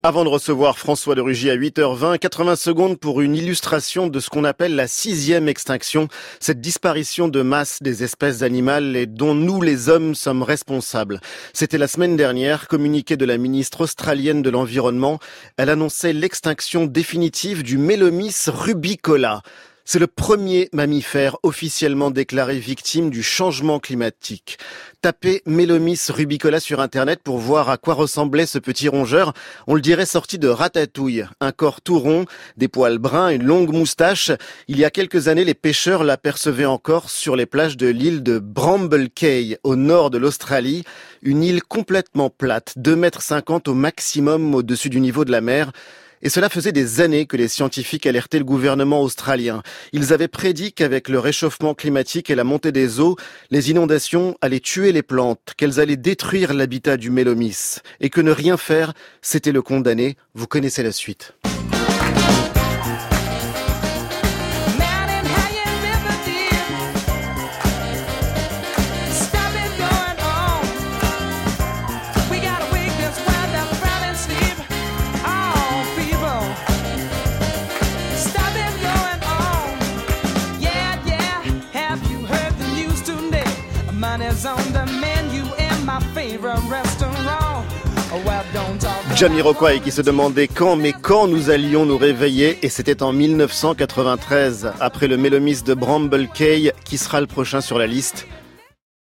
Avant de recevoir François de Rugy à 8h20, 80 secondes pour une illustration de ce qu'on appelle la 6e extinction, cette disparition de masse des espèces animales et dont nous les hommes sommes responsables. C'était la semaine dernière, communiqué de la ministre australienne de l'Environnement. Elle annonçait l'extinction définitive du Mélomys rubicola. C'est le premier mammifère officiellement déclaré victime du changement climatique. Tapez Mélomys rubicola sur Internet pour voir à quoi ressemblait ce petit rongeur. On le dirait sorti de Ratatouille. Un corps tout rond, des poils bruns, une longue moustache. Il y a quelques années, les pêcheurs l'apercevaient encore sur les plages de l'île de Bramble Cay, au nord de l'Australie. Une île complètement plate, 2,50 m au maximum au-dessus du niveau de la mer. Et cela faisait des années que les scientifiques alertaient le gouvernement australien. Ils avaient prédit qu'avec le réchauffement climatique et la montée des eaux, les inondations allaient tuer les plantes, qu'elles allaient détruire l'habitat du Mélomys. Et que ne rien faire, c'était le condamner. Vous connaissez la suite. Jamiroquai qui se demandait quand nous allions nous réveiller, et c'était en 1993, après le Mélomys de Bramble Cay. Qui sera le prochain sur la liste ?